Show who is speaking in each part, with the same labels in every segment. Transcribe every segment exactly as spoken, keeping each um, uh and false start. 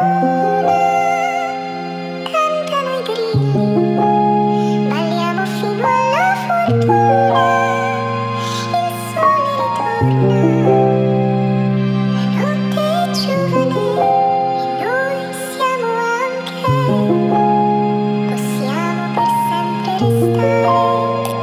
Speaker 1: cantano i grilli, balliamo fino alla fortuna, il sole ritorna, la notte è giovane e noi siamo anche, possiamo per sempre restare,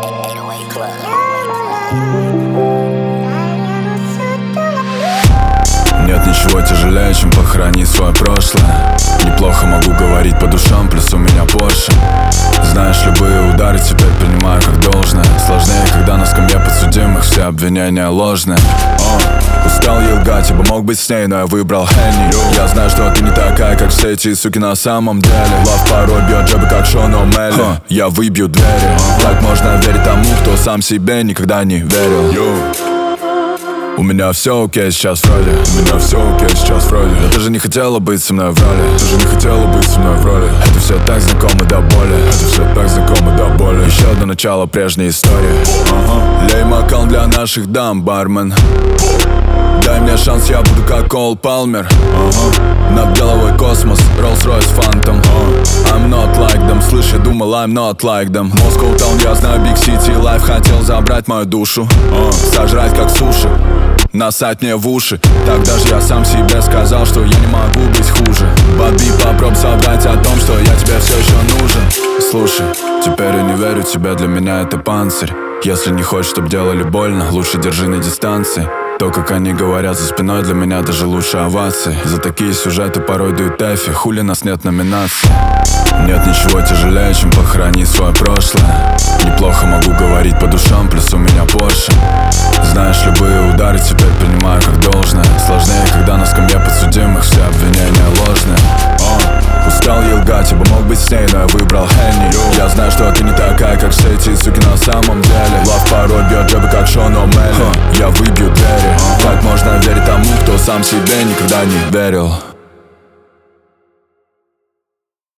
Speaker 1: balliamo sotto la luna.
Speaker 2: Нет ничего тяжелее, чем похоронить свое прошлое. Неплохо могу говорить по душам, плюс у меня Порше. Знаешь, любые удары теперь принимаю как должное. Сложнее, когда на скамье подсудимых все обвинения ложные. О, устал ей лгать, ибо мог быть с ней, но я выбрал Хенни. Я знаю, что ты не такая, как все эти суки на самом деле. Лав порой бьет джебы, как Шон О'Мелли. Я выбью двери. Так можно верить тому, кто сам себе никогда не верил. У меня все окей сейчас вроде, у меня все окей сейчас вроде. Но ты же не хотела быть со мной в роли, ты же не хотела быть со мной в роли. Это все так знакомо до боли, это все так знакомо до боли. Еще до начала прежней истории. Ага. Лей бокал для наших дам, бармен. Дай мне шанс, я буду как Кол Палмер. Ага. Над головой космос, Rolls-Royce Phantom. uh. I'm not like them, слышь, я думал I'm not like them. Moscow Town, я знаю Big City Life. Хотел забрать мою душу, uh. сожрать как суши, насать мне в уши. Так даже я сам себе сказал, что я не могу быть хуже. Баби, попробуй собрать о том, что я тебе все еще нужен. Слушай, теперь я не верю тебе, для меня это панцирь. Если не хочешь, чтоб делали больно, лучше держи на дистанции. То, как они говорят за спиной, для меня даже лучше овации. За такие сюжеты порой дают эфи, хули нас нет номинаций. Нет ничего тяжелее, чем похоронить свое прошлое. Неплохо могу говорить по душам, плюс у меня Порше. Знаешь, любые удары теперь принимаю как должное. Сложнее, когда на скамье подсудимых все обвинения ложные. О, устал ей лгать, ибо мог быть с ней, но я выбрал Хенни. Я знаю, что ты не такая, как все эти суки на самом деле. Лав порой бьет джебы, как Шон О'Мелли. Я выбью двери. Так можно верить тому, кто сам себе никогда не верил.